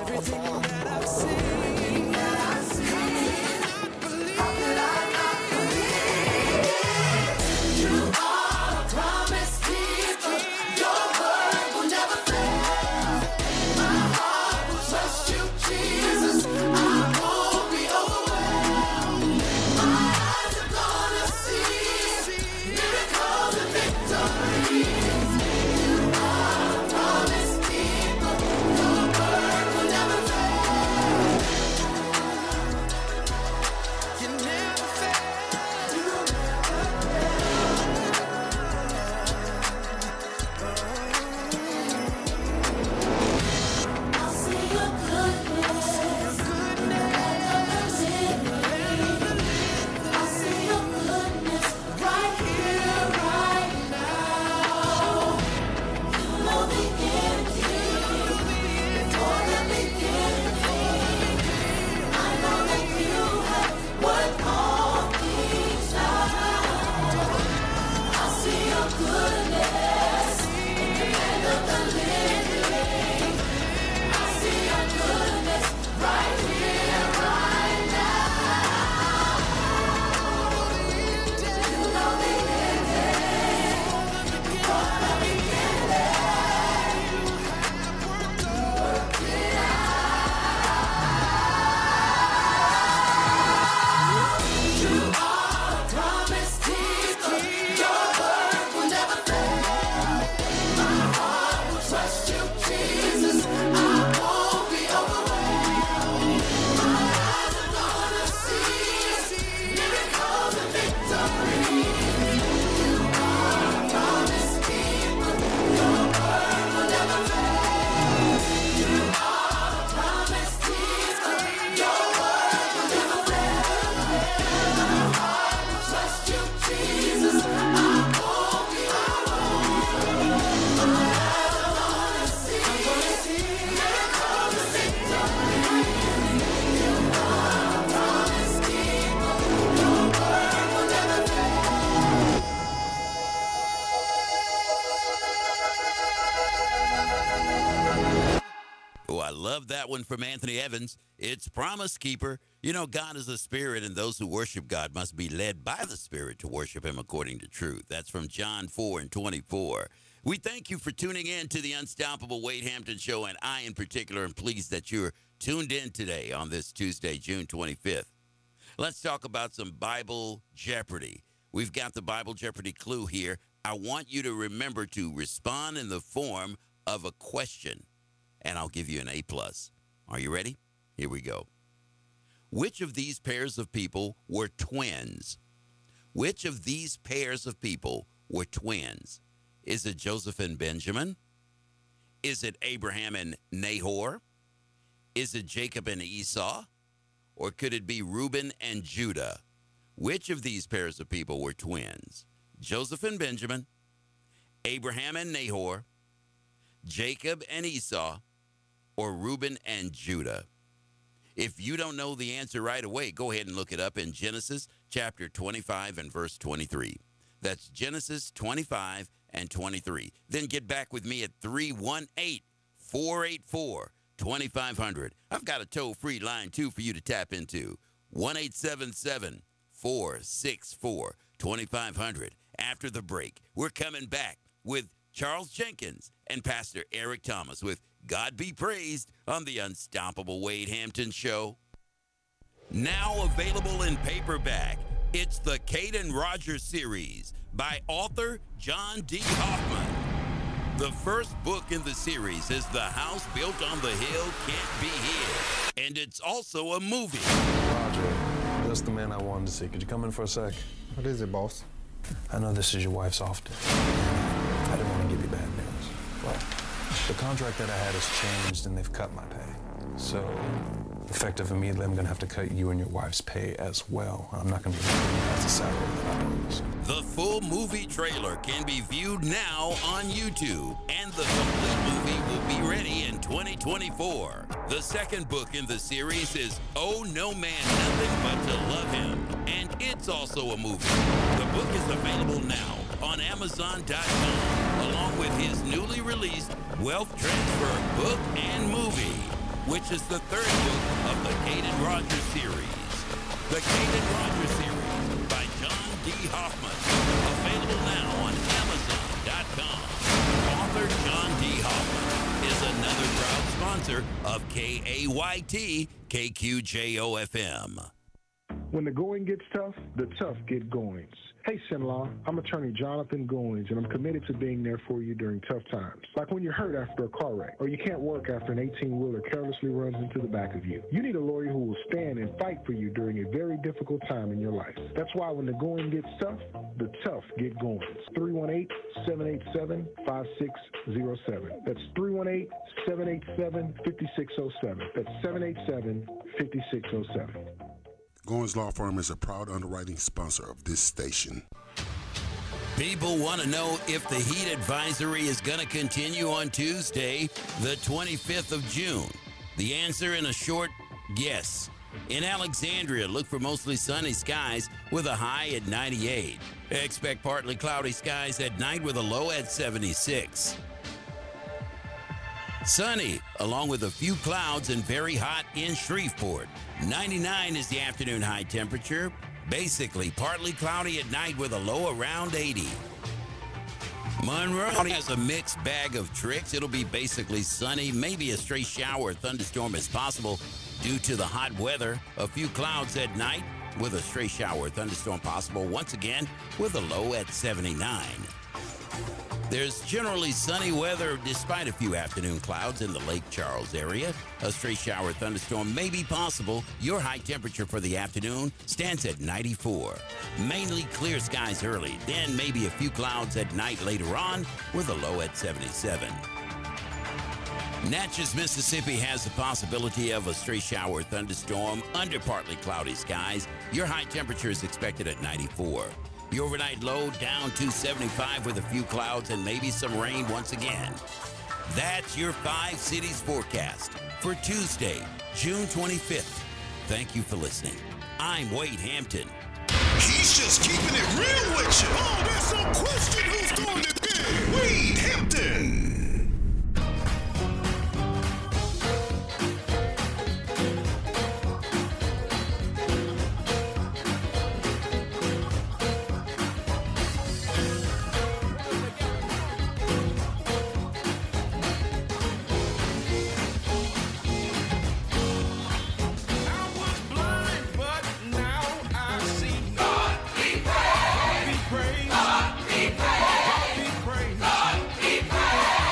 Everything that I've seen, how could I not believe? You are a promise keeper. Your word will never fail. My heart will trust you, Jesus. I won't be overwhelmed. My eyes are gonna see miracles and victories. You are a promise keeper. Your word will never fail. You never fail. You I'll see your goodness. Land of the living. I'll see your goodness right here, right now. You know the end before the beginning. I know that you have worked all things out. I'll see your goodness in the land of the living. I see your goodness right here, right now. You know the ending from the beginning. Work it out. You are a promise keeper. Your word will never fail. My heart will trust you, Jesus. I won't be overwhelmed. My eyes are gonna see miracles and victories. You are a promise keeper. Your word will never fail. You are a promise keeper. Your word will never fail. My heart will trust you, Jesus. I won't be overwhelmed. My eyes are gonna see miracles and victories. You are a promise keeper. Your word will never fail. Oh, I love that one from Anthony Evans. It's Promise Keeper. You know, God is a spirit, and those who worship God must be led by the Spirit to worship him according to truth. That's from John 4:24. We thank you for tuning in to the Unstoppable Wade Hampton Show, and I in particular am pleased that you're tuned in today on this Tuesday, June 25th. Let's talk about some Bible Jeopardy. We've got the Bible Jeopardy clue here. I want you to remember to respond in the form of a question, and I'll give you an A+. Are you ready? Here we go. Which of these pairs of people were twins? Which of these pairs of people were twins? Is it Joseph and Benjamin? Is it Abraham and Nahor? Is it Jacob and Esau? Or could it be Reuben and Judah? Which of these pairs of people were twins? Joseph and Benjamin, Abraham and Nahor, Jacob and Esau, or Reuben and Judah? If you don't know the answer right away, go ahead and look it up in Genesis chapter 25 and verse 23. That's Genesis 25 and 23. Then get back with me at 318-484-2500. I've got a toll-free line, too, for you to tap into. 1-877-464-2500. After the break, we're coming back with Charles Jenkins and Pastor Eric Thomas with God Be Praised on the Unstoppable Wade Hampton Show. Now available in paperback, it's the Caden Rogers series by author John D. Hoffman. The first book in the series is The House Built on the Hill Can't Be Hid, and it's also a movie. Roger, that's the man I wanted to see. Could you come in for a sec? What is it, boss? I know this is your wife's off day. I didn't want to give you bad news. Well, the contract that I had has changed and they've cut my pay. So, effective immediately, I'm going to have to cut you and your wife's pay as well. I'm not going to be able to give you guys the salary that I promised. The full movie trailer can be viewed now on YouTube, and the complete movie will be ready in 2024. The second book in the series is Oh No Man Nothing But to Love Him, and it's also a movie. The book is available now on Amazon.com, along with his newly released Wealth Transfer book and movie. which is the third book of the Caden Rogers series. The Caden Rogers series by John D. Hoffman. Available now on Amazon.com. Author John D. Hoffman is another proud sponsor of KAYT KQJO-FM. When the going gets tough, the tough get goings. Hey, Sinlaw, I'm attorney Jonathan Goings, and I'm committed to being there for you during tough times. Like when you're hurt after a car wreck, or you can't work after an 18-wheeler carelessly runs into the back of you. You need a lawyer who will stand and fight for you during a very difficult time in your life. That's why when the going gets tough, the tough get goings. 318-787-5607. That's 318-787-5607. That's 787-5607. Goins Law Firm is a proud underwriting sponsor of this station. People want to know if the heat advisory is going to continue on Tuesday, the 25th of June. The answer in a short yes. In Alexandria, look for mostly sunny skies with a high at 98. Expect partly cloudy skies at night with a low at 76. Sunny, along with a few clouds and very hot in Shreveport. 99 is the afternoon high temperature. Basically, partly cloudy at night with a low around 80. Monroe has a mixed bag of tricks. It'll be basically sunny, maybe a stray shower or thunderstorm is possible due to the hot weather. A few clouds at night with a stray shower or thunderstorm possible once again with a low at 79. There's generally sunny weather despite a few afternoon clouds in the Lake Charles area. A stray shower thunderstorm may be possible. Your high temperature for the afternoon stands at 94. Mainly clear skies early, then maybe a few clouds at night later on with a low at 77. Natchez, Mississippi has the possibility of a stray shower thunderstorm under partly cloudy skies. Your high temperature is expected at 94. The overnight low down to 75 with a few clouds and maybe some rain once again. That's your 5 cities forecast for Tuesday, June 25th. Thank you for listening. I'm Wade Hampton. He's just keeping it real with you. Oh, there's no question who's doing it big. Wade Hampton. God be praised.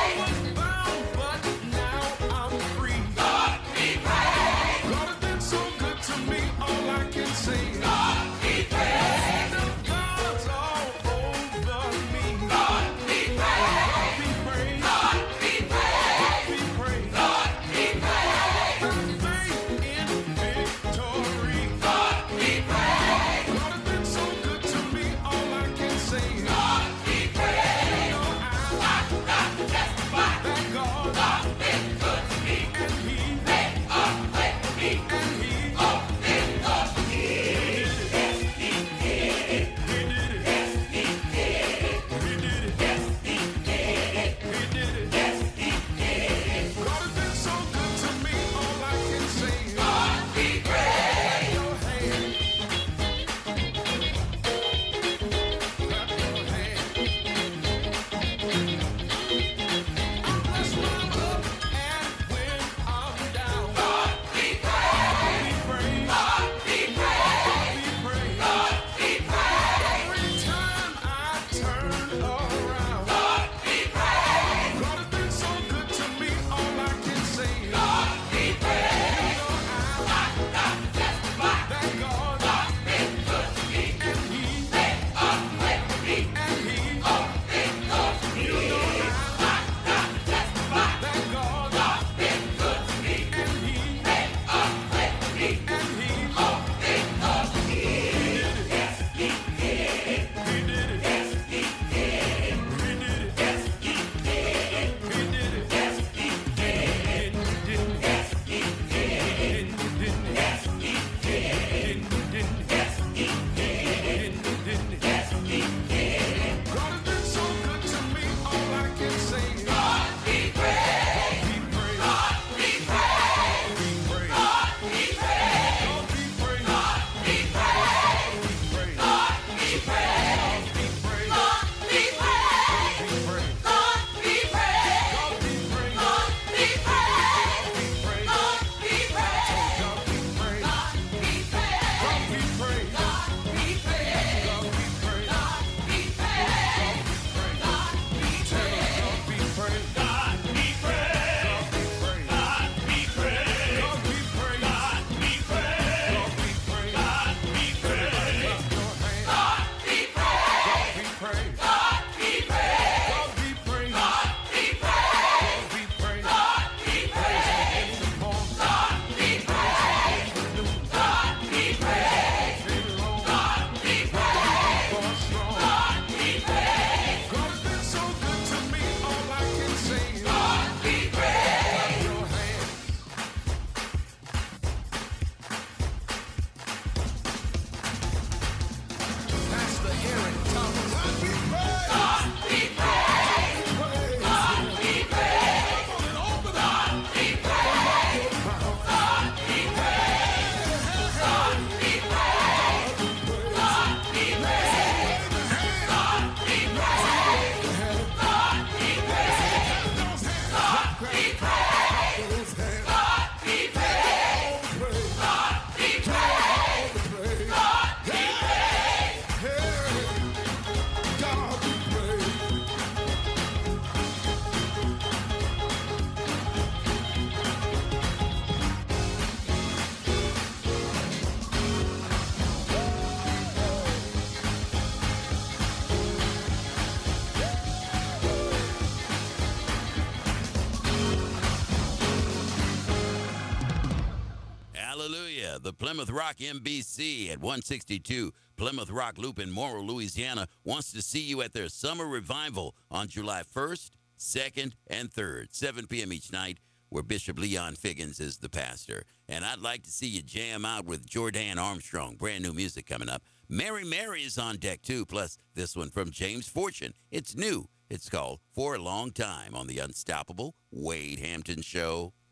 Hallelujah. The Plymouth Rock MBC at 162 Plymouth Rock Loop in Morrow, Louisiana wants to see you at their summer revival on July 1st, 2nd, and 3rd, 7 p.m. each night, where Bishop Leon Figgins is the pastor. And I'd like to see you jam out with Jordan Armstrong. Brand new music coming up. Mary Mary is on deck, too, plus this one from James Fortune. It's new. It's called For a Long Time on the Unstoppable Wade Hampton Show.